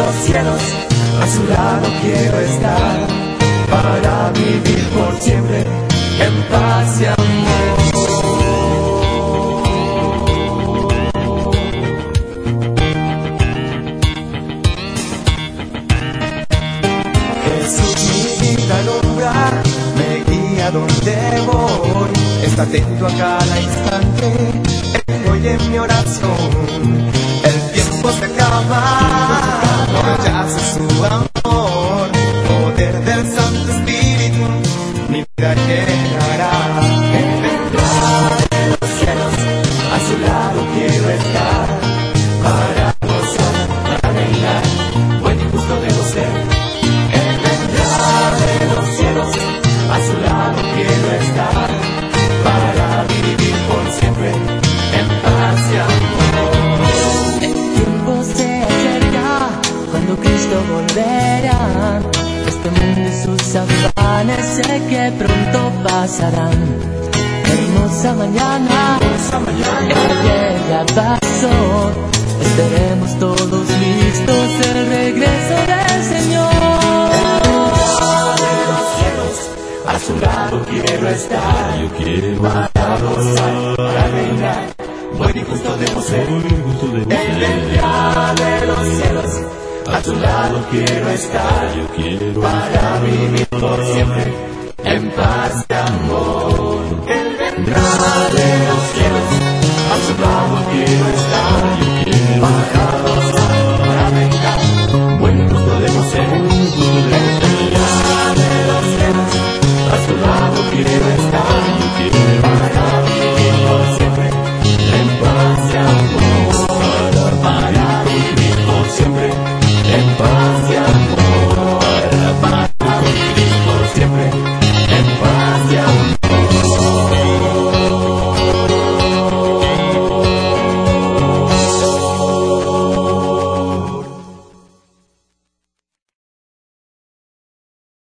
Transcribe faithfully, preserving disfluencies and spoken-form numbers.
los cielos, a su lado quiero estar, para vivir por siempre en paz y amor. Jesús mi vida alumbra, me guía donde voy, está atento a cada instante, oye mi oración. El tiempo se acaba, no rechace su amor, poder del Santo Espíritu, mi vida llenará. Él vendrá de los cielos, a su lado quiero estar, para gozar, para reinar, buen y justo debo ser. Él vendrá de los cielos, a su lado quiero estar, para vivir por siempre en paz y amor. El tiempo se acerca, cuando Cristo volverá. Este mundo y sus afanes sé que pronto pasarán. Hermosa mañana, Hermosa mañana, ayer ya pasó. Estaremos todos listos, el regreso del Señor. de los cielos, a su lado quiero estar, Yo quiero para gozar, para reinar, buen y justo debo ser. Él vendrá de los cielos, a su lado quiero estar, Yo quiero para vivir por siempre en paz y amor.